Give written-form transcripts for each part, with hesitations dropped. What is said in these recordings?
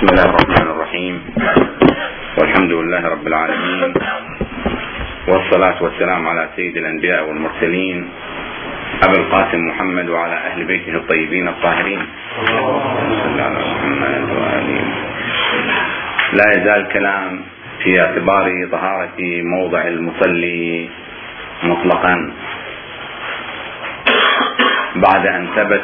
بسم الله الرحمن الرحيم، والحمد لله رب العالمين، والصلاة والسلام على سيد الأنبياء والمرسلين أبي القاسم محمد وعلى أهل بيته الطيبين الطاهرين. صلى على محمد وآله. لا يزال الكلام في اعتبار طهارة موضع المصلي مطلقا بعد أن ثبت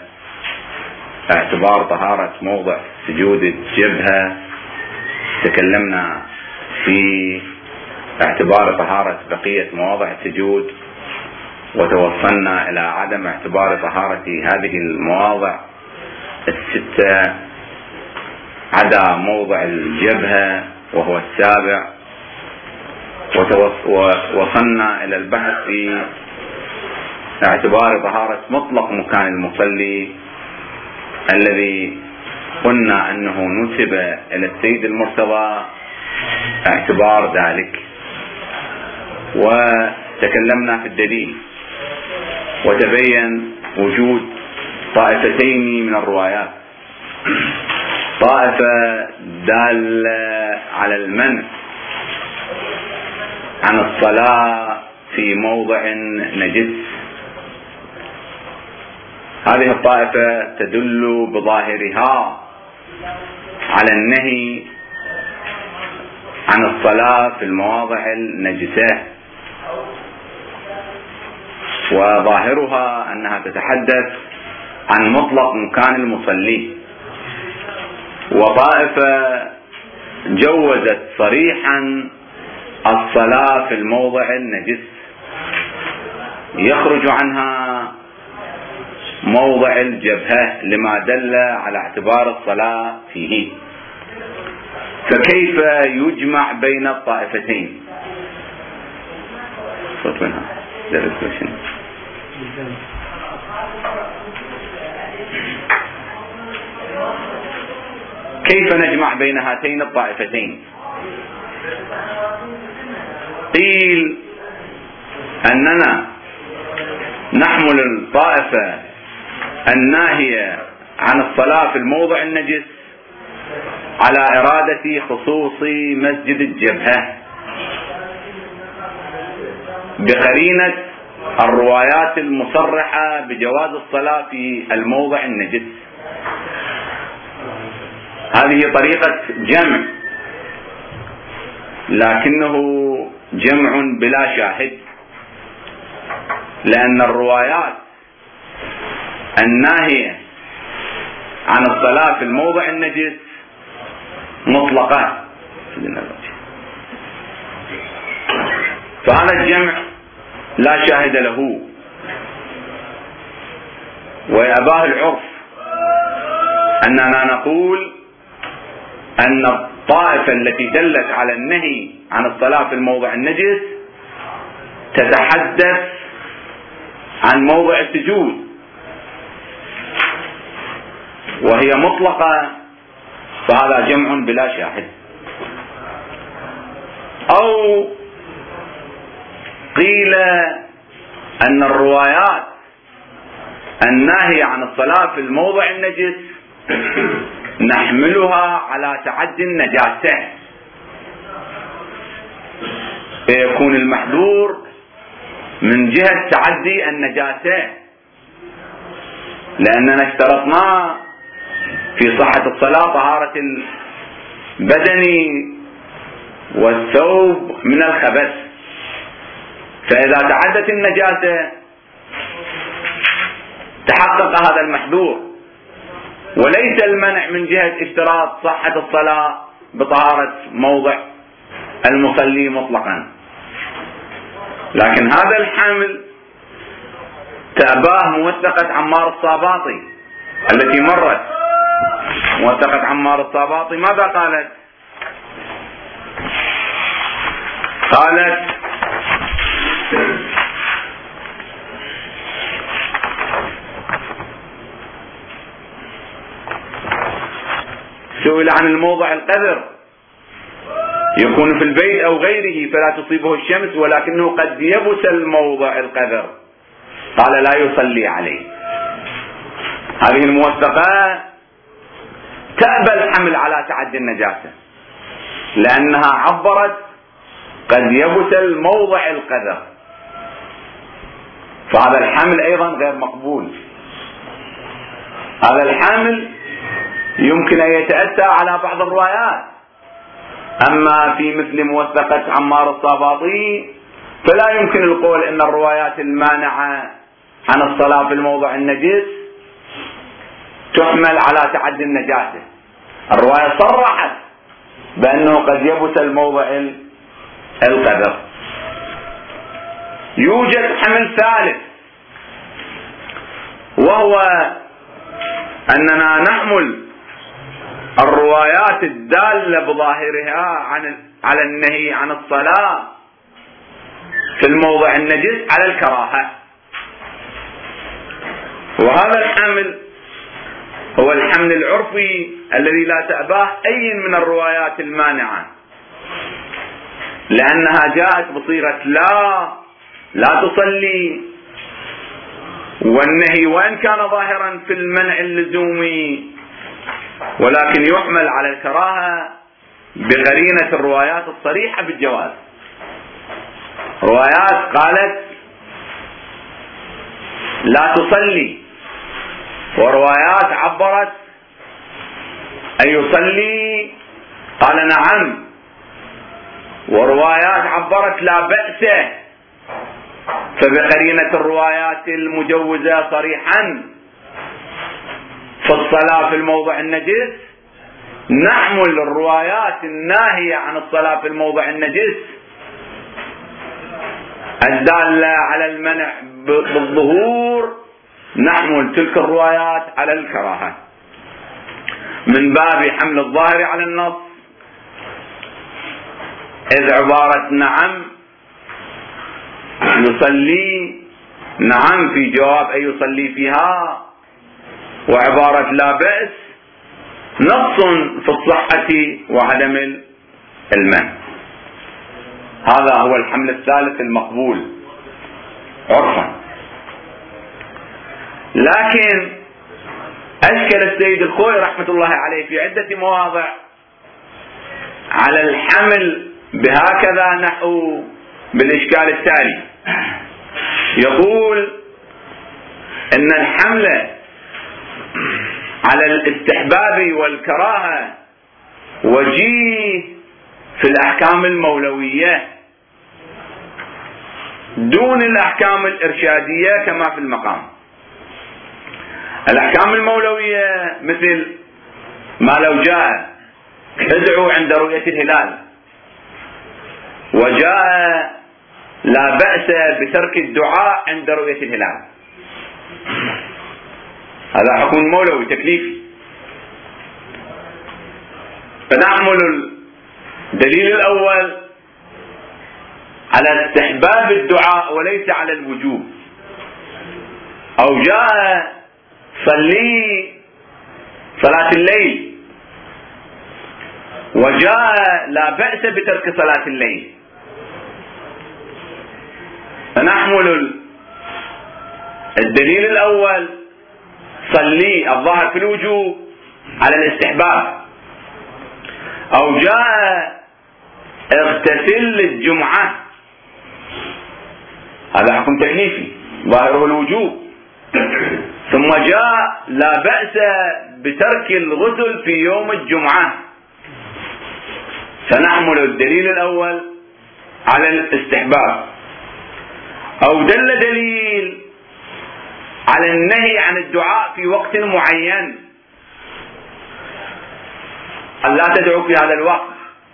اعتبار طهارة موضع سجود الجبهة. تكلمنا في اعتبار طهارة بقية مواضع السجود، وتوصلنا إلى عدم اعتبار طهارة هذه المواضع الستة عدا موضع الجبهة وهو السابع، ووصلنا إلى البحث في اعتبار طهارة مطلق مكان المصلي الذي قلنا أنه نسب إلى السيد المرتضى اعتبار ذلك، وتكلمنا في الدليل، وتبين وجود طائفتين من الروايات: طائفة دالة على المنع عن الصلاة في موضع نجس، هذه الطائفة تدل بظاهرها على النهي عن الصلاة في المواضع النجسة، وظاهرها أنها تتحدث عن مطلق مكان المصلي. وطائفة جوزت صريحا الصلاة في الموضع النجس، يخرج عنها موضع الجبهة لما دل على اعتبار الصلاة فيه. فكيف يجمع بين الطائفتين؟ كيف نجمع بين هاتين الطائفتين؟ قيل أننا نحمل الطائفة الناهية عن الصلاة في الموضع النجس على إرادة خصوص مسجد الجبهة بقرينة الروايات المصرحة بجواز الصلاة في الموضع النجس. هذه طريقة جمع، لكنه جمع بلا شاهد، لأن الروايات الناهية عن الصلاة في الموضع النجس مطلقة، فهذا الجمع لا شاهد له، ويأباه العرف أننا نقول أن الطائفة التي دلت على النهي عن الصلاة في الموضع النجس تتحدث عن موضع السجود، وهي مطلقة، فهذا جمع بلا شاهد. أو قيل أن الروايات الناهية عن الصلاة في الموضع النجس نحملها على تعدي النجاسة، فيكون المحذور من جهة تعدي النجاسة، لأننا اشترطنا في صحة الصلاة طهارة البدن والثوب من الخبث، فإذا تعدت النجاسة تحقق هذا المحذور، وليس المنع من جهة اشتراط صحة الصلاة بطهارة موضع المصلي مطلقا. لكن هذا الحمل تأباه موثقة عمار الصاباطي التي مرت. موثقة عمار الصاباطي ماذا قالت؟ قالت: سئل عن الموضع القذر، يكون في البيت أو غيره فلا تصيبه الشمس، ولكنه قد يبس الموضع القذر، قال: لا يصلي عليه. هذه الموثقة تأبى الحمل على تعدي النجاسة، لأنها عبرت قد يبس الموضع القذر، فهذا الحمل أيضا غير مقبول. هذا الحمل يمكن أن يتأتى على بعض الروايات، أما في مثل موثقة عمار الصاباطي فلا يمكن القول إن الروايات المانعة عن الصلاة في الموضع النجس تحمل على تعدي النجاسة. الرواية صرحت بأنه قد يبس الموضع القذر. يوجد حمل ثالث، وهو أننا نحمل الروايات الدالة بظاهرها على النهي عن الصلاة في الموضع النجس على الكراهة، وهذا الحمل هو الحمل العرفي الذي لا تأباه أي من الروايات المانعة، لأنها جاءت بصيغة لا تصلي، والنهي وإن كان ظاهرا في المنع اللزومي ولكن يحمل على الكراهة بقرينة الروايات الصريحة بالجواز. روايات قالت لا تصلي، وروايات عبرت أن يصلي قال نعم، وروايات عبرت لا بأس، فبقرينة الروايات المجوزة صريحا في الصلاة في الموضع النجس نحمل الروايات الناهية عن الصلاة في الموضع النجس الدالة على المنع بالظهور، نحمل تلك الروايات على الكراهة من باب حمل الظاهر على النص، إذ عبارة نعم يصلي نعم في جواب أن يصلي فيها، وعبارة لا بأس نص في الصحة وعدم المنع. هذا هو الحمل الثالث المقبول عرفا. لكن أشكل السيد الخوئي رحمة الله عليه في عدة مواضع على الحمل بهكذا نحو بالإشكال التالي. يقول إن الحمل على الاستحباب والكراهة وجيه في الأحكام المولوية دون الأحكام الإرشادية كما في المقام. الأحكام المولوية مثل ما لو جاء ادعوا عند رؤية الهلال، وجاء لا بأس بترك الدعاء عند رؤية الهلال، هذا حكم مولوي تكليفي، فنحمل الدليل الأول على استحباب الدعاء وليس على الوجوب. أو جاء صلي صلاة الليل، وجاء لا بأس بترك صلاة الليل، فنحمل الدليل الأول صلي الظاهر في الوجوب على الاستحباب. أو جاء اغتسل الجمعة، هذا حكم تكليفي ظاهره الوجوب، ثم جاء لا بأس بترك الغسل في يوم الجمعة، فنحمل الدليل الأول على الاستحباب. أو دل دليل على النهي عن الدعاء في وقت معين، أن لا تدعو في هذا الوقت،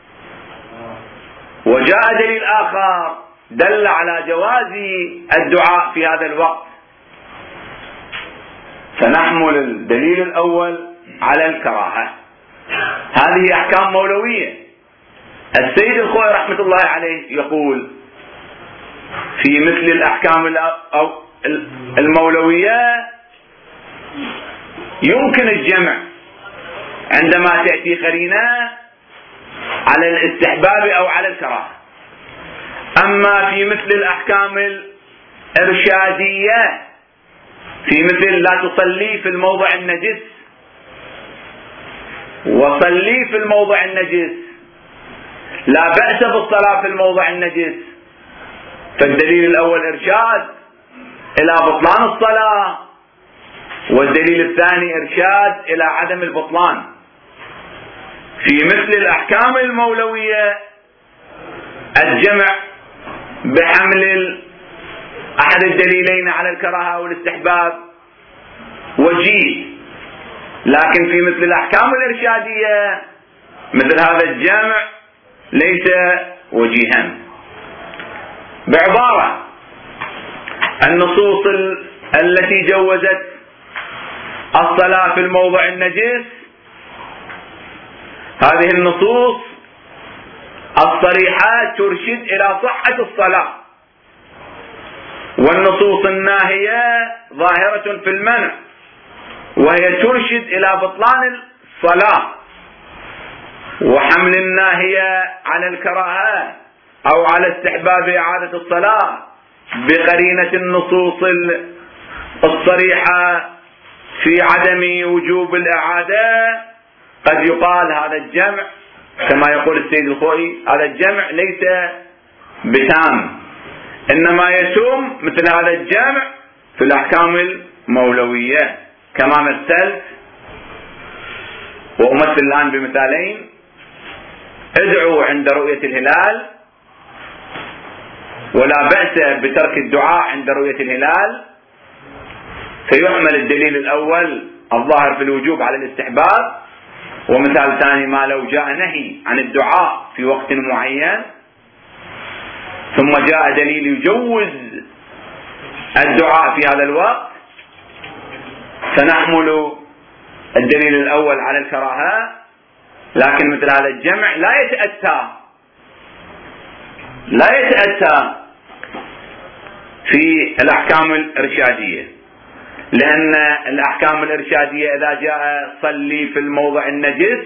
وجاء دليل آخر دل على جواز الدعاء في هذا الوقت، فنحمل الدليل الأول على الكراهة. هذه أحكام مولوية. السيد الخوئي رحمة الله عليه يقول في مثل الأحكام المولوية يمكن الجمع عندما تأتي قرينة على الاستحباب أو على الكراهة. أما في مثل الأحكام الإرشادية في مثل لا تصلي في الموضع النجس، وصلي في الموضع النجس، لا بأس بالصلاة في الموضع النجس. فالدليل الأول إرشاد إلى بطلان الصلاة، والدليل الثاني إرشاد إلى عدم البطلان. في مثل الأحكام المولوية الجمع بحمل أحد الدليلين على الكراهة أو الاستحباب وجيه، لكن في مثل الأحكام الإرشادية مثل هذا الجمع ليس وجيها. بعبارة، النصوص التي جوزت الصلاة في الموضع النجس هذه النصوص الصريحة ترشد إلى صحة الصلاة، والنصوص الناهية ظاهرة في المنع وهي ترشد إلى بطلان الصلاة. وحمل الناهية على الكراهة أو على استحباب إعادة الصلاة بقرينة النصوص الصريحة في عدم وجوب الإعادة، قد يقال هذا الجمع كما يقول السيد الخوئي هذا الجمع ليس بتام، إنما يتم مثل هذا الجمع في الأحكام المولوية كما مثلت. وأمثل الآن بمثالين: ادعوا عند رؤية الهلال، ولا بأس بترك الدعاء عند رؤية الهلال. فيحمل الدليل الأول الظاهر في الوجوب على الاستحباب. ومثال ثاني: ما لو جاء نهي عن الدعاء في وقت معين ثم جاء دليل يجوز الدعاء في هذا الوقت، فنحمل الدليل الأول على الكراهة. لكن مثل هذا الجمع لا يتأتى في الأحكام الإرشادية، لأن الأحكام الإرشادية إذا جاء صلي في الموضع النجس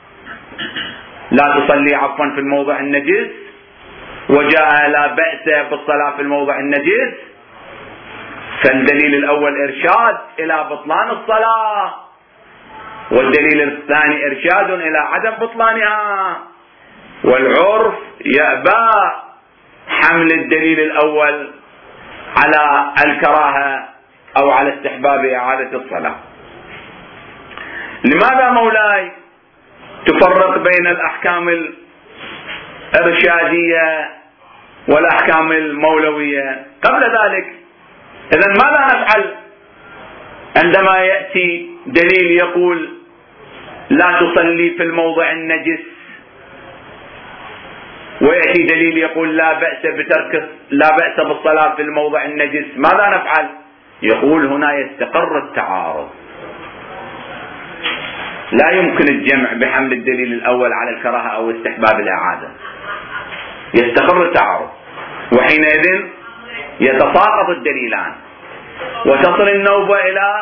لا تصلي في الموضع النجس، وجاء لا بأس بالصلاة في الموضع النجس، فالدليل الأول إرشاد إلى بطلان الصلاة، والدليل الثاني إرشاد إلى عدم بطلانها. والعرف يأبى حمل الدليل الأول على الكراهة أو على استحباب إعادة الصلاة. لماذا مولاي تفرق بين الأحكام الإرشادية والأحكام المولوية؟ قبل ذلك إذن ماذا نفعل عندما يأتي دليل يقول لا تصلي في الموضع النجس، ويأتي دليل يقول لا بأس بالصلاة في الموضع النجس؟ ماذا نفعل؟ يقول هنا يستقر التعارض، لا يمكن الجمع بحمل الدليل الأول على الكراهة أو استحباب الإعادة، يستقر التعارض، وحينئذ يتساقط الدليلان وتصل النوبة إلى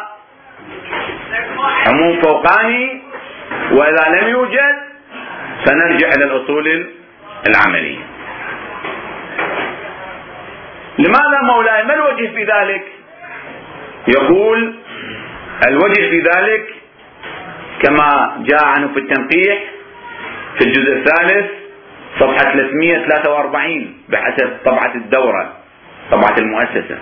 عموم فوقاني، وإذا لم يوجد فنرجع إلى الأصول العملية. لماذا مولاي؟ ما الوجه في ذلك؟ يقول الوجه في ذلك كما جاء عنه في التنقيح في الجزء الثالث صفحة 343 بحسب طبعة الدورة طبعة المؤسسة.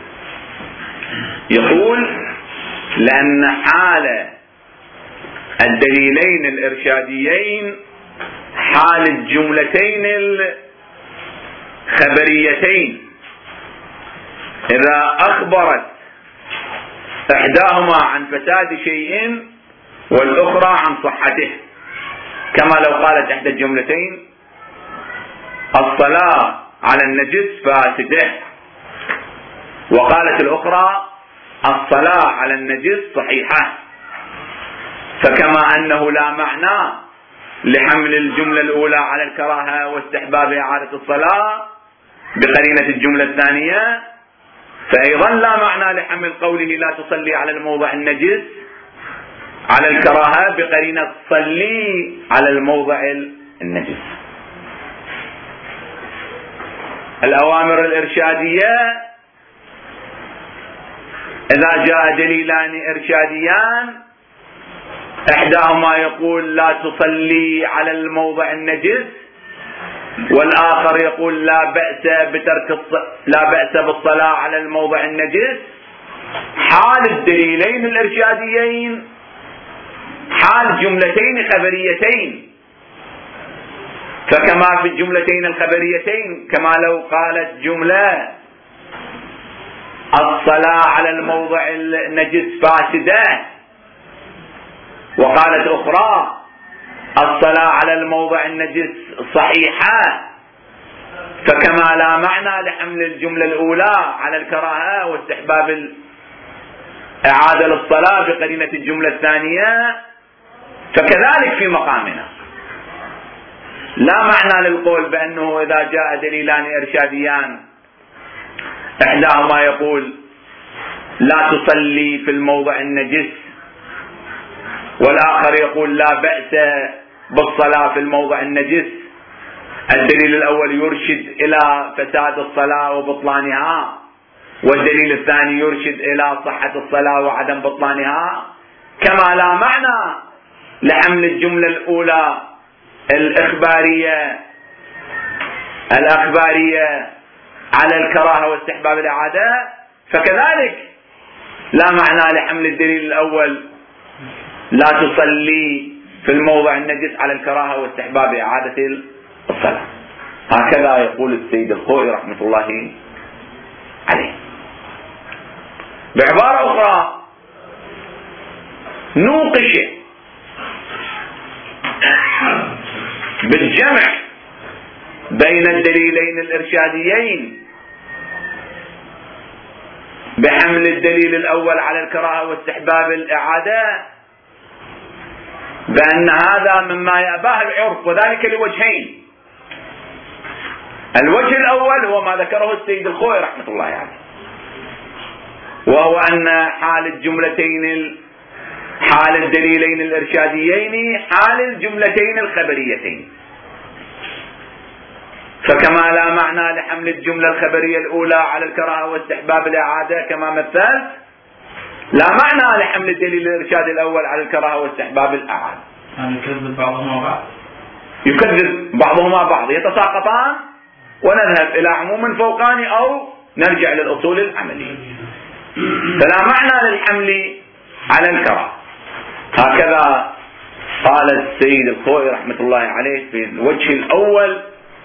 يقول لأن حال الدليلين الإرشاديين حال الجملتين الخبريتين إذا أخبرت إحداهما عن فساد شيء والأخرى عن صحته، كما لو قالت إحدى الجملتين الصلاة على النجس فاسدة، وقالت الأخرى الصلاة على النجس صحيحة، فكما أنه لا معنى لحمل الجملة الأولى على الكراهة واستحباب إعادة الصلاة بقرينة الجملة الثانية، فأيضا لا معنى لحمل قوله لا تصلي على الموضع النجس على الكراهة بقرينة صلي على الموضع النجس. الأوامر الإرشادية إذا جاء دليلان إرشاديان إحداهما يقول لا تصلي على الموضع النجس، والآخر يقول لا بأس بالصلاة على الموضع النجس. حال الدليلين الإرشاديين حال جملتين خبريتين، فكما في الجملتين الخبريتين كما لو قالت جملة الصلاة على الموضع النجس فاسدة، وقالت أخرى الصلاة على الموضع النجس صحيحة، فكما لا معنى لحمل الجملة الأولى على الكراهة واستحباب إعادة للصلاة بقرينة الجملة الثانية، فكذلك في مقامنا لا معنى للقول بأنه إذا جاء دليلان إرشاديان إحداهما يقول لا تصلي في الموضع النجس، والآخر يقول لا بأس بالصلاة في الموضع النجس، الدليل الأول يرشد إلى فساد الصلاة وبطلانها، والدليل الثاني يرشد إلى صحة الصلاة وعدم بطلانها، كما لا معنى لحمل الجملة الأولى الإخبارية على الكراهة واستحباب الإعادة، فكذلك لا معنى لحمل الدليل الأول لا تصلي في الموضع النجس على الكراهة واستحباب إعادة الصلاة. هكذا يقول السيد الخوئي رحمة الله عليه. بعبارة أخرى نوقش بالجمع بين الدليلين الإرشاديين بحمل الدليل الأول على الكراهة واستحباب الإعادة بأن هذا مما يأباه العرف، وذلك لوجهين. الوجه الأول هو ما ذكره السيد الخوئي رحمة الله عليه، وهو أن حال الدليلين الإرشاديين حال الجملتين الخبريتين، فكما لا معنى لحمل الجملة الخبرية الأولى على الكراهة واستحباب الإعادة كما مثلت، لا معنى لحمل الدليل الإرشادي الأول على الكراهة واستحباب الإعادة. يكذب بعضهما بعض، يكذب بعضهما بعض، يتساقطان ونذهب إلى عموم فوقاني أو نرجع للأصول العملية، فلا معنى للحمل على الكراهة. هكذا قال السيد الخوئي رحمة الله عليه في الوجه الأول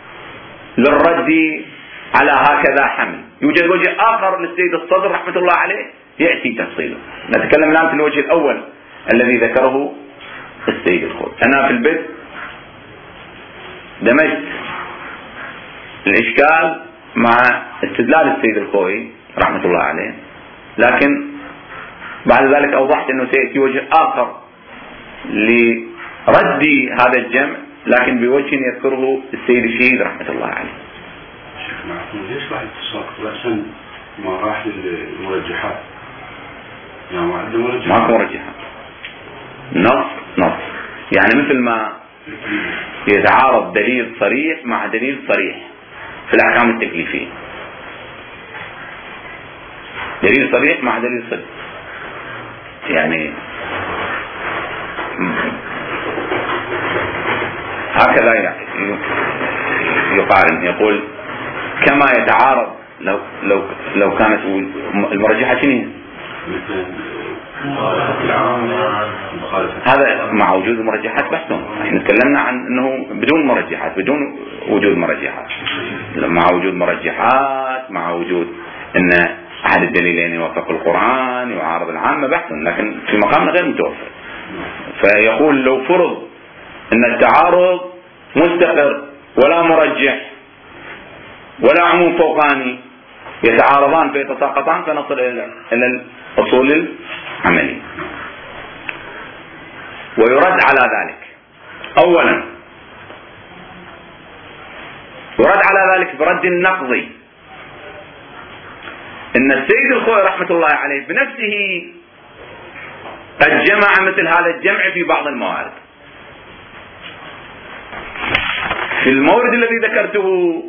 للرد على هكذا حمل. يوجد وجه آخر للسيد الصدر رحمة الله عليه يأتي تفصيله، نتكلم الآن في الوجه الأول الذي ذكره السيد الخوئي. أنا في البدء دمجت الإشكال مع استدلال السيد الخوئي رحمة الله عليه، لكن بعد ذلك أوضحت أنه سيأتي وجه آخر لرد هذا الجمع، لكن بوجه يذكره السيد الشهيد رحمة الله عليه. ليش راح يتساقط عشان ما راح للمرجحات؟ يعني ماكو مرجحات، نص يعني مثل ما يتعارض دليل صريح مع دليل صريح في الأحكام التكليفية، دليل صريح مع دليل صريح، يعني هكذا يقارن، يقول كما يتعارض لو كانت المرجحة شنو هذا مع وجود المرجحات بحثهم. احنا تكلمنا عن انه بدون مرجحات، بدون وجود مرجحات، مع وجود مرجحات، مع وجود ان احد الدليلين يوافق القرآن يعارض العامة بحث، لكن في مقامنا غير متوفر. فيقول لو فرض ان التعارض مستقر ولا مرجح ولا عموم فوقاني يتعارضان فيتساقطان، فنصل الى الاصول العملية. ويرد على ذلك اولا، يرد على ذلك برد النقضي، ان السيد الخوئي رحمة الله عليه بنفسه قد جمع مثل هذا الجمع في بعض الموارد. في المورد الذي ذكرته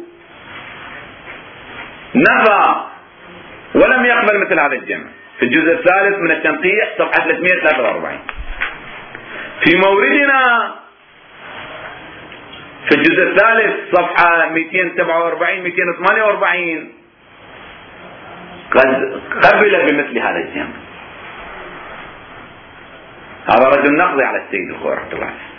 نفى ولم يقبل مثل هذا الجمع في الجزء الثالث من التنقيح صفحة 343. في موردنا في الجزء الثالث صفحة 247 248 قد قبل بمثل هذا الجمع. هذا رجل نقضي على السيد الخوئي رحمه الله عليه.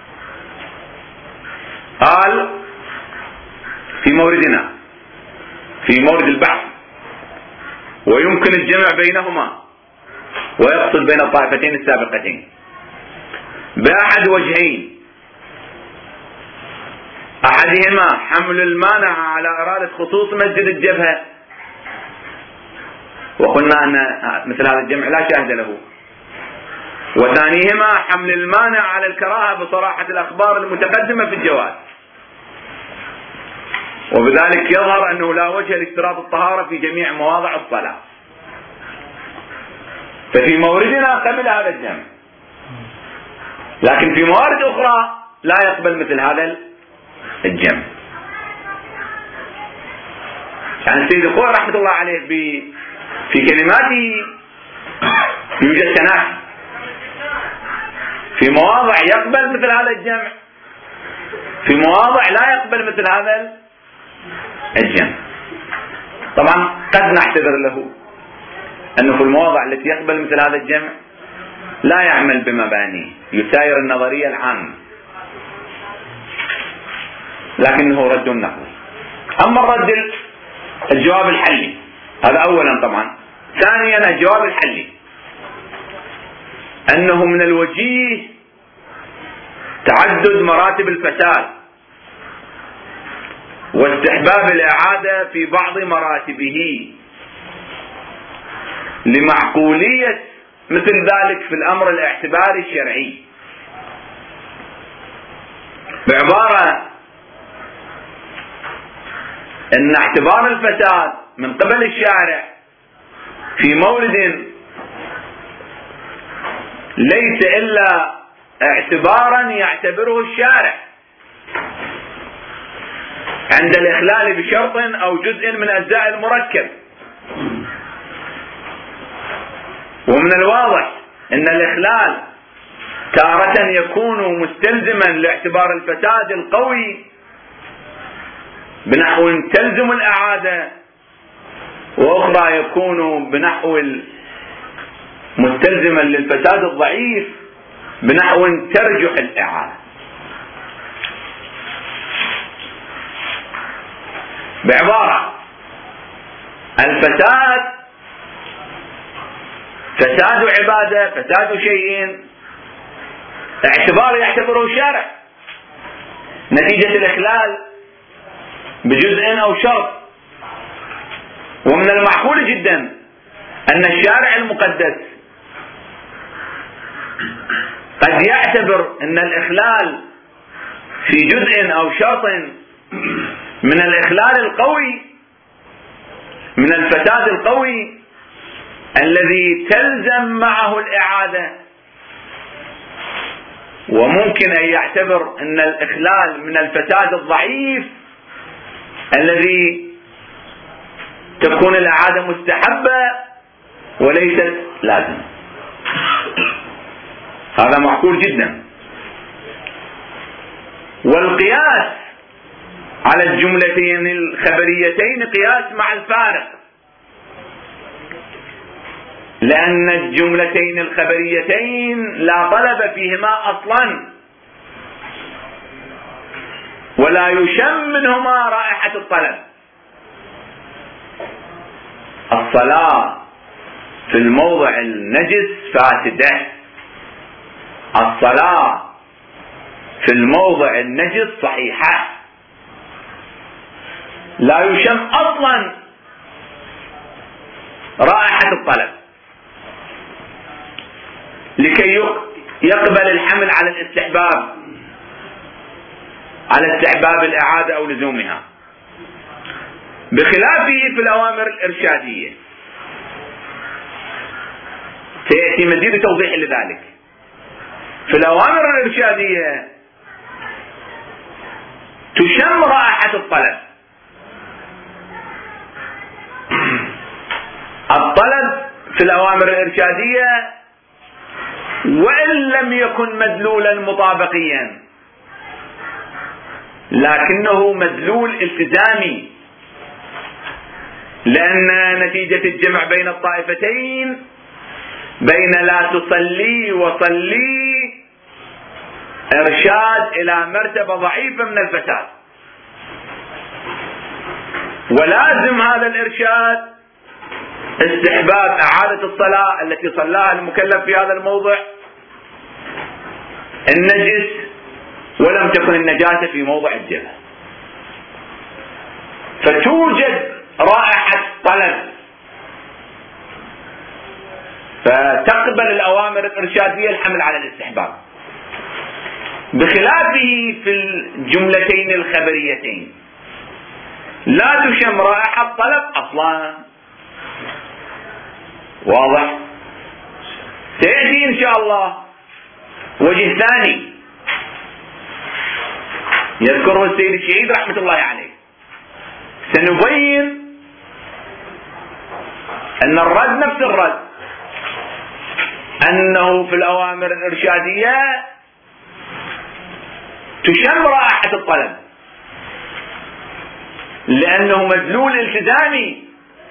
قال في موردنا في مورد البحث ويمكن الجمع بينهما ويقصد بين الطائفتين السابقتين بأحد وجهين: أحدهما حمل المانع على إرادة خصوص مسجد الجبهة، وقلنا أن مثل هذا الجمع لا شاهد له، وثانيهما حمل المانع على الكراهة بصراحة الأخبار المتقدمة في الجواز، وبذلك يظهر أنه لا وجه لاشتراط الطهارة في جميع مواضع الصلاة. ففي موردنا قبل هذا الجمع، لكن في موارد أخرى لا يقبل مثل هذا الجمع. يعني السيد الخوئي رحمة الله عليه في كلماته يوجد تناقض، في مواضع يقبل مثل هذا الجمع، في مواضع لا يقبل مثل هذا الجمع. طبعا قد نعتذر له أنه في المواضع التي يقبل مثل هذا الجمع لا يعمل بمبانيه، يساير النظرية العامة، لكنه رد نقضي. أما الرد الجواب الحلي هذا أولا. طبعا ثانيا الجواب الحلي أنه من الوجيه تعدد مراتب الفساد واستحباب الإعادة في بعض مراتبه لمعقولية مثل ذلك في الأمر الاعتباري الشرعي. بعبارة أن اعتبار الفساد من قبل الشارع في مورد ليس إلا اعتبارا يعتبره الشارع عند الإخلال بشرط أو جزء من أجزاء المركب. ومن الواضح أن الإخلال تارة يكون مستلزما لاعتبار الفساد القوي بنحو تلزم الإعادة، وأخرى يكون بنحو مستلزما للفساد الضعيف بنحو ترجح الإعادة. بعبارة الفساد فساد عبادة، فساد شيء اعتبار يعتبره الشارع نتيجة الإخلال بجزء أو شرط. ومن المعقول جدا أن الشارع المقدس قد يعتبر أن الإخلال في جزء أو شرط من الإخلال القوي من الفساد القوي الذي تلزم معه الإعادة، وممكن أن يعتبر أن الإخلال من الفساد الضعيف الذي تكون الإعادة مستحبة وليست لازمة. هذا معقول جدا. والقياس على الجملتين الخبريتين قياس مع الفارق، لأن الجملتين الخبريتين لا طلب فيهما أصلا ولا يشم منهما رائحة الطلب. الصلاة في الموضع النجس فاسدة، الصلاة في الموضع النجس صحيحة، لا يشم أصلا رائحة الطلب. لكي يقبل الحمل على الاستحباب، على استحباب الإعادة أو لزومها، بخلافه في الأوامر الإرشادية. سيأتي مزيد توضيح لذلك. في الأوامر الإرشادية تشم رائحة الطلب. الطلب في الأوامر الإرشادية وإن لم يكن مدلولا مطابقيا لكنه مدلول التزامي، لأن نتيجة الجمع بين الطائفتين بين لا تصلي وصلي إرشاد إلى مرتبة ضعيفة من الفساد، ولازم هذا الإرشاد استحباب إعادة الصلاة التي صلاها المكلف في هذا الموضع النجس ولم تكن النجاسة في موضع الجبهة. فتوجد رائحة طلب، فتقبل الأوامر الإرشادية الحمل على الاستحباب، بخلافه في الجملتين الخبريتين لا تشم رائحة طلب أصلا. واضح؟ سيأتي إن شاء الله وجه ثاني يذكره السيد الشهيد رحمة الله عليه، سنبين أن الرد نفس الرد، أنه في الأوامر الإرشادية تشم رائحة الطلب لأنه مدلول التزامي،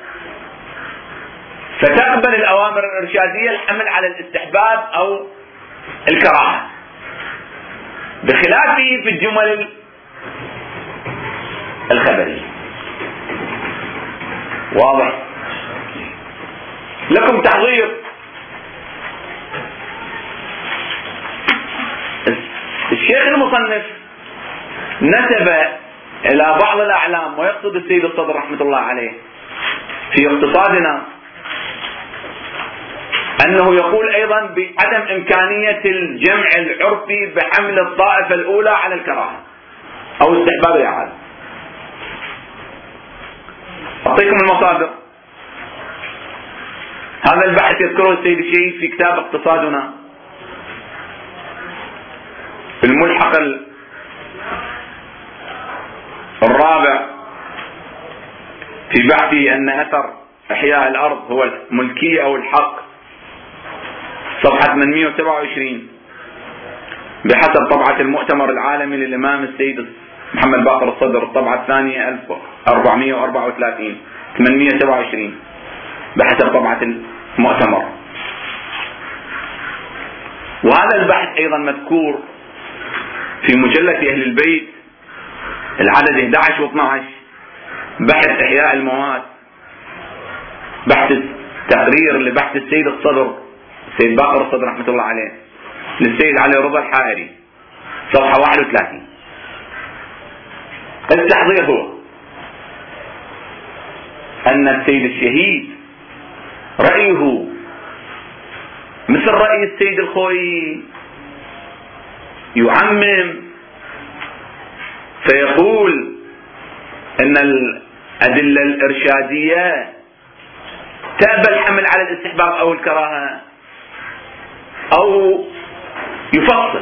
فتقبل الأوامر الإرشادية الحمل على الاستحباب أو الكراهة، بخلافه في الجمل الخبرية. واضح؟ لكم تحضير. الشيخ المصنف نسب إلى بعض الأعلام، ويقصد السيد الصدر رحمة الله عليه في اقتصادنا، أنه يقول أيضا بعدم إمكانية الجمع العرفي بحمل الطائفة الأولى على الكراهة أو استحباب الإعادة. أعطيكم المصادر. هذا البحث يذكره السيد الشهيد في كتاب اقتصادنا في الملحق الرابع في بحثه أن أثر إحياء الأرض هو الملكية أو الحق، صفحة 827 بحسب طبعة المؤتمر العالمي للإمام السيد محمد باقر الصدر، الطبعة الثانية 1434 827 بحسب طبعة المؤتمر. وهذا البحث أيضا مذكور في مجلة أهل البيت العدد 11 و12، بحث إحياء المواد، بحث تقرير لبحث السيد الصدر السيد باقر الصدر رحمة الله عليه للسيد علي رضا الحائري، صفحة 31. التحضير هو أن السيد الشهيد رأيه مثل رأي السيد الخوئي، يعمم فيقول أن الأدلة الإرشادية تقبل الحمل على الاستحباب أو الكراهة، أو يفصل.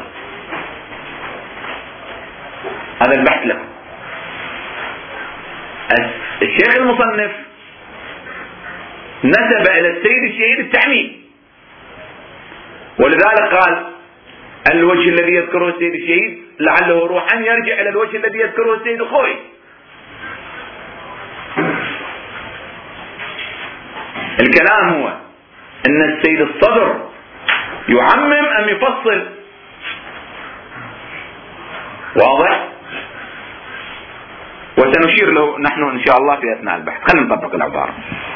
هذا البحث له. الشيخ المصنف نسب إلى السيد الشهيد التعميم، ولذلك قال الوجه الذي يذكره السيد الشهيد لعله روحا يرجع إلى الوجه الذي يذكره السيد الخوئي. الكلام هو أن السيد الصدر يعمم أم يفصل؟ واضح؟ وسنشير له نحن إن شاء الله في أثناء البحث. خلينا نطبق العبارة.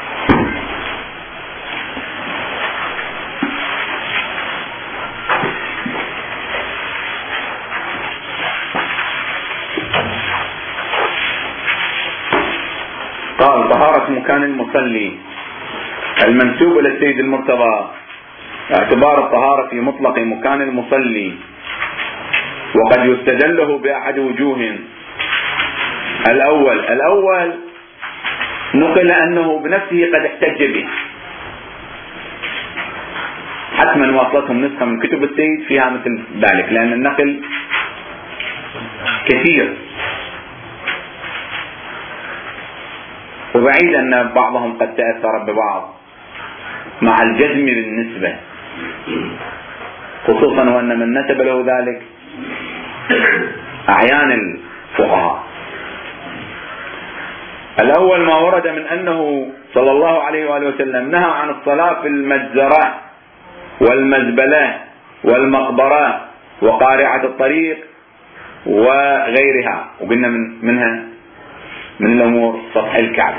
قال: طهارة مكان المصلي المنسوب إلى السيد المرتضى اعتبار الطهارة في مطلق مكان المصلي، وقد يستدل له بأحد وجوه. الأول نقل أنه بنفسه قد احتج به، حتما واصلتهم نسخة من كتب السيد فيها مثل ذلك، لأن النقل كثير، وبعيد أن بعضهم قد تأثر ببعض مع الجزم بالنسبة. خصوصا وأن من نسب له ذلك أعيان الفقهاء. الأول ما ورد من أنه صلى الله عليه وآله وسلم نهى عن الصلاة في المجزرة والمزبلة والمقبرة وقارعة الطريق وغيرها، وقلنا منها من الأمور سطح الكعبة،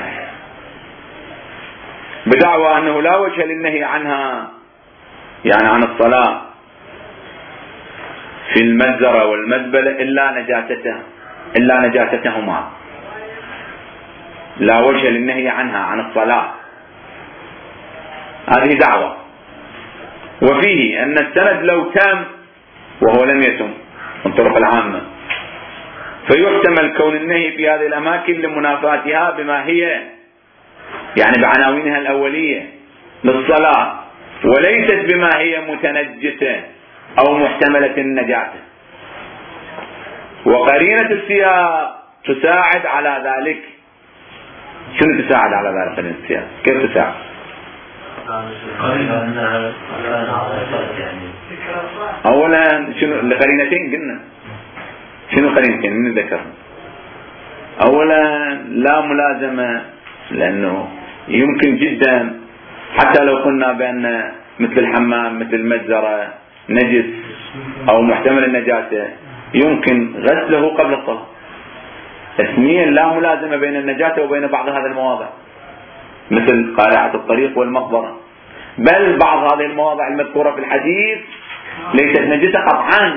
بدعوى أنه لا وجه للنهي عنها، يعني عن الصلاة في المجزرة والمزبلة إلا نجاستهما، لا وجه للنهي عنها عن الصلاة. هذه دعوة. وفيه أن السند لو تام وهو لم يتم من الطرق العامة، فيحتمل كون النهي في هذه الأماكن لمنافاتها بما هي يعني بعناوينها الأولية للصلاة، وليست بما هي متنجسة أو محتملة النجاسة. وقرينة السياق تساعد على ذلك. شنو تساعد على ذلك قرينة السياق؟ كيف تساعد؟ أولا شنو لقرينتين قلنا؟ شنو قرينتين من ذكرنا؟ أولا لا ملازمة، لأنه يمكن جدا حتى لو قلنا بأن مثل الحمام مثل المجزرة نجس أو محتمل النجاسة يمكن غسله قبل الصلاة. اسميا لا ملازمة بين النجاسة وبين بعض هذه المواضع مثل قارعة الطريق والمقبرة، بل بعض هذه المواضع المذكورة في الحديث ليست نجسة قطعا،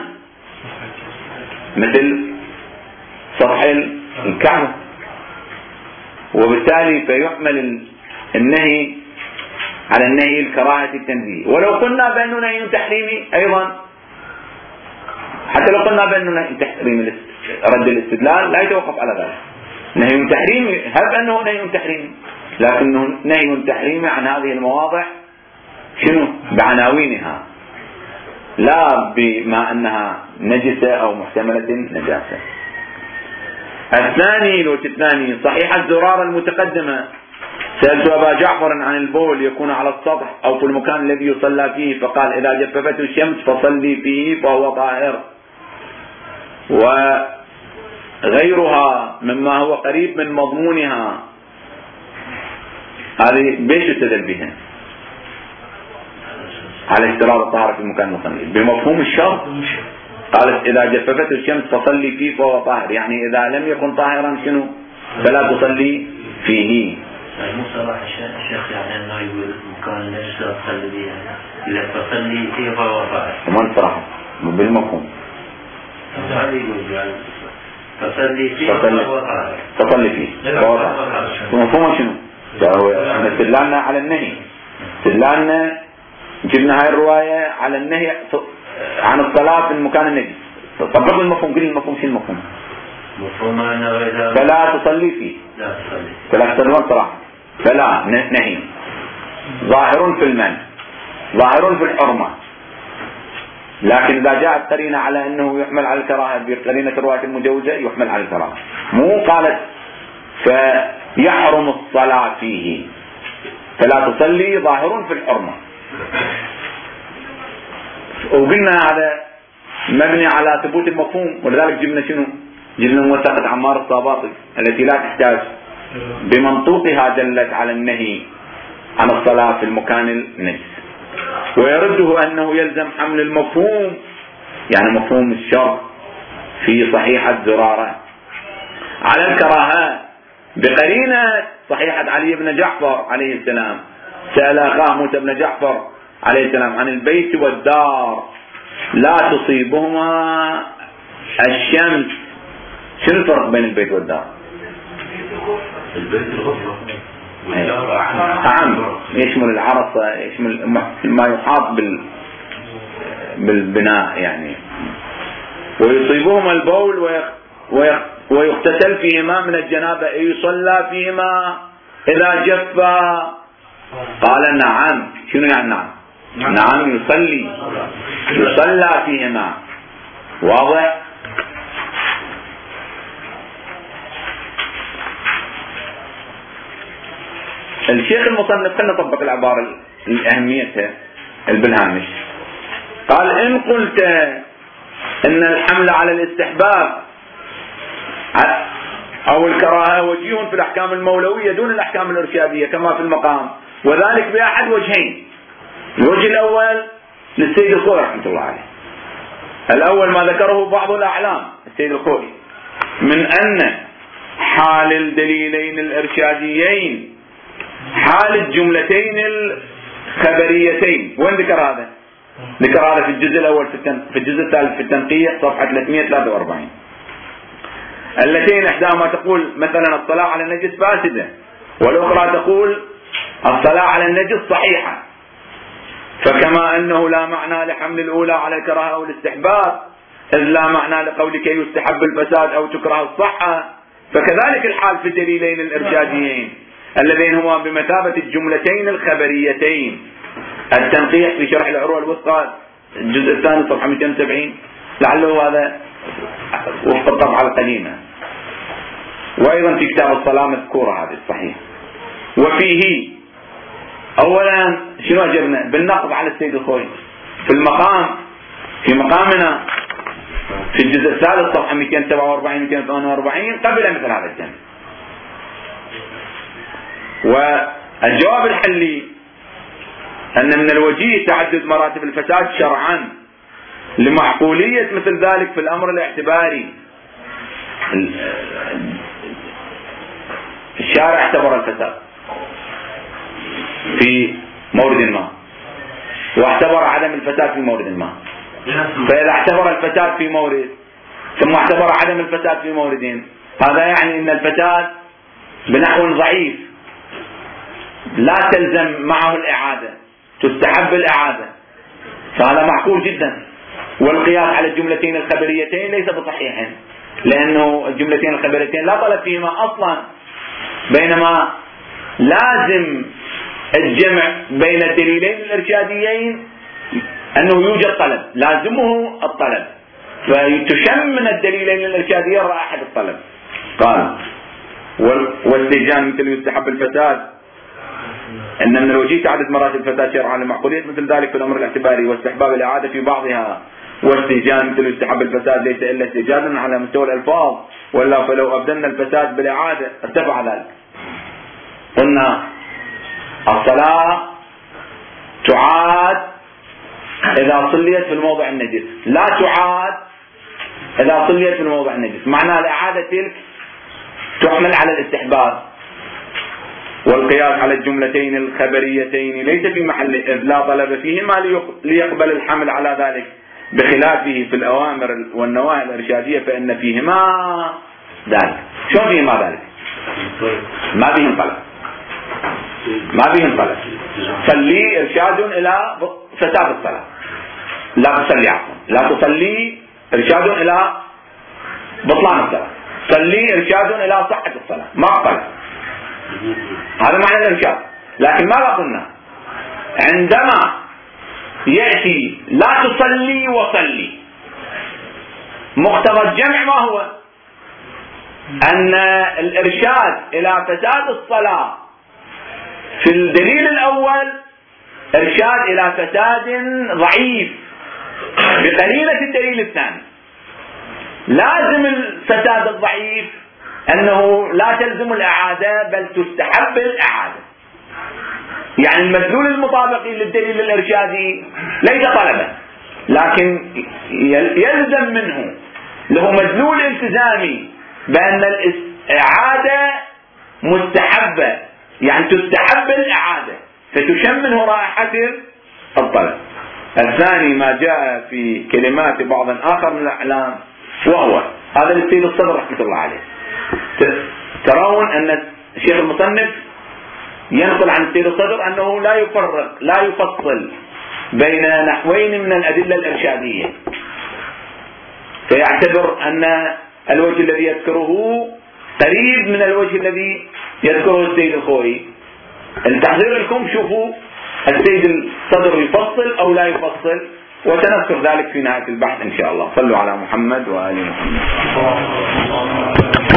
مثل سطح الكعبة. وبالتالي فيحمل النهي على النهي الكراهة التنزيه. ولو قلنا بأنه نهي تحريمي أيضا، حتى لو قلنا بأنه نهي تحريمي رد الاستدلال لا يتوقف على ذلك. نهي تحريمي هب أنه نهي تحريمي، لكنه نهي تحريمي عن هذه المواضع شنو بعناوينها، لا بما أنها نجسة أو محتملة نجاسة. الثاني صحيح الزرارة المتقدمة. سألت أبا جعفر عن البول يكون على السطح أو في المكان الذي يصلى فيه، فقال إذا جففته الشمس فصلي فيه فهو طاهر. وغيرها مما هو قريب من مضمونها. هذه بيش يستدل بها على اشتراط الطهارة في المكان المصلي بمفهوم الشرط. قالت إذا جففته الشمس فصلي فيه فهو طاهر، يعني إذا لم يكن طاهرا شنو فلا تصلي فيه. مو صراحة الشيخ يعني أنه يقول مكان نجس تصلي فيه، إذا تصلي فيه فهو طاهر. ما صراحة بالمفهوم. هذا يقول يعني تصلي فيه فهو طاهر. تصلي فيه فهو طاهر. مفهوم شنو؟ احنا استدلالنا على النهي، استدلالنا جبنا هاي الرواية على النهي عن الصلاة في المكان النجس. طبقوا المفهوم، قل المفهوم. شو المفهوم؟ مفهوم أنه إذا فلا تصلي فيه، لا تصلي، فلا تصلي صراحة، فلا نهي ظاهر في المنع ظاهر في الحرمة. لكن إذا جاءت قرينة على أنه يحمل على الكراهة بقرينة الرواية المجوزة يحمل على الكراهة، مو قالت فيحرم الصلاة فيه، فلا تصلي ظاهر في الحرمة. وقلنا هذا مبني على ثبوت المفهوم، ولذلك جبنا شنو؟ جبنا موثقة عمار الطاباطي التي لا تحتاج بمنطوقها دلت على النهي عن الصلاة في المكان النجس. ويرده أنه يلزم حمل المفهوم، يعني مفهوم الشرط في صحيحة زرارة على الكراهة بقرينة صحيحة علي بن جعفر عليه السلام. سأل أخاه موسى بن جعفر عليه السلام عن البيت والدار لا تصيبهما الشمس. شنو الفرق بين البيت والدار؟ البيت الغرفة أعم، يشمل العرصة، يشمل ما يحاط بالبناء يعني. ويصيبهما البول ويغتسل فيهما من الجنابة، يصلى فيهما إذا جفا. قال نعم. شنو يعني نعم؟ نعم يصلى فيهما. واضح؟ الشيخ المصنف خلنا نطبق العبارة الأهميتها بالهامش. قال إن قلت إن الحمل على الاستحباب أو الكراهة وجيه في الأحكام المولوية دون الأحكام الإرشادية كما في المقام، وذلك بأحد وجهين. الوجه الأول للسيد الخوئي رحمة الله عليه، الأول ما ذكره بعض الأعلام السيد الخوئي من أن حال الدليلين الإرشاديين حال الجملتين الخبريتين. وين ذكر هذا؟ ذكر هذا في الجزء الأول في الجزء الثالث في التنقيح صفحة 343، اللتين إحداهما تقول مثلا الصلاة على النجس فاسدة، والأخرى تقول الصلاة على النجس صحيحة. فكما أنه لا معنى لحمل الأولى على الكراهة أو الاستحباب، إذ لا معنى لقولك يستحب الفساد أو تكره الصحة، فكذلك الحال في الدليلين الإرشاديين اللذين هما بمثابة الجملتين الخبريتين. التنقيح في شرح العروة الوثقى الجزء الثاني صفحة 270، لعله هذا وفق الطبعة القديمة، وأيضا في كتاب الصلاة مذكورة هذه الصحيح. وفيه أولا شنو أجبنا بالنقض على السيد الخوئي في مقامنا في الجزء الثالث صفحة 247 248 قبل مثل هذا الجانب. والجواب الحلي أن من الوجيه تعدد مراتب الفساد شرعا لمعقولية مثل ذلك في الأمر الاعتباري. الشارع اعتبر الفساد في مورد ما، واعتبر عدم الفساد في مورد ما، فإذا اعتبر الفساد في مورد ثم اعتبر عدم الفساد في موردين، هذا يعني أن الفساد بنحو ضعيف لا تلزم معه الإعادة، تستحب الإعادة، فهذا معقول جدا. والقياس على الجملتين الخبريتين ليس بصحيح، لأنه الجملتين الخبريتين لا طلب فيهما أصلا، بينما لازم الجمع بين الدليلين الإرشاديين أنه يوجد طلب، لازمه الطلب، فتشم من الدليلين الإرشاديين رائحة الطلب. قال والاستهجان مثل يستحب الفساد، أن من الوجيه تعدد مراتب الفساد شرعا لمعقولية مثل ذلك في الأمر الاعتباري واستحباب الإعادة في بعضها. واستهجان مثل يستحب الفساد ليس إلا استهجانا على مستوى الألفاظ، ولا فلو أبدلنا الفساد بالإعادة ارتفع ذلك. قلنا الصلاة تعاد إذا صليت في الموضع النجس، لا تعاد إذا صليت في الموضع النجس، معنى الإعادة تلك تحمل على الاستحباب. والقياس على الجملتين الخبريتين ليس في محل، إذ لا طلب فيهما ليقبل الحمل على ذلك، بخلافه في الأوامر والنواهي الإرشادية فإن فيهما ذلك. شو فيهما ذلك؟ ما فيهم طلب، ما فيهم طلب. صلي إرشاد إلى فساد الصلاة، لا تصلي عفوا، لا تصلي إرشاد إلى بطلان الصلاة، صلي إرشاد إلى صحة الصلاة، ما طلب. هذا معنى الإرشاد. لكن ماذا قلنا؟ عندما يأتي لا تصلي وصلي، مقتضى الجمع ما هو؟ أن الإرشاد إلى فساد الصلاة في الدليل الأول إرشاد إلى فساد ضعيف بقليلة الدليل الثاني. لازم الفساد الضعيف أنه لا تلزم الإعادة بل تستحب الإعادة. يعني المدلول المطابق للدليل الإرشادي ليس طلبا، لكن يلزم منه له مدلول التزامي بأن الإعادة مستحبة، يعني تستحب الإعادة، فتشم منه رائحة الطلب. الثاني ما جاء في كلمات بعض آخر من الأعلام، وهو هذا السيد الصدر رحمة الله عليه. ترون أن الشيخ المصنف ينقل عن السيد الصدر أنه لا يفرق لا يفصل بين نحوين من الأدلة الإرشادية، فيعتبر أن الوجه الذي يذكره قريب من الوجه الذي يذكره السيد الخوئي. التحضير لكم شوفوا السيد الصدر يفصل أو لا يفصل، وسنذكر ذلك في نهاية البحث إن شاء الله. صلوا على محمد وآل محمد.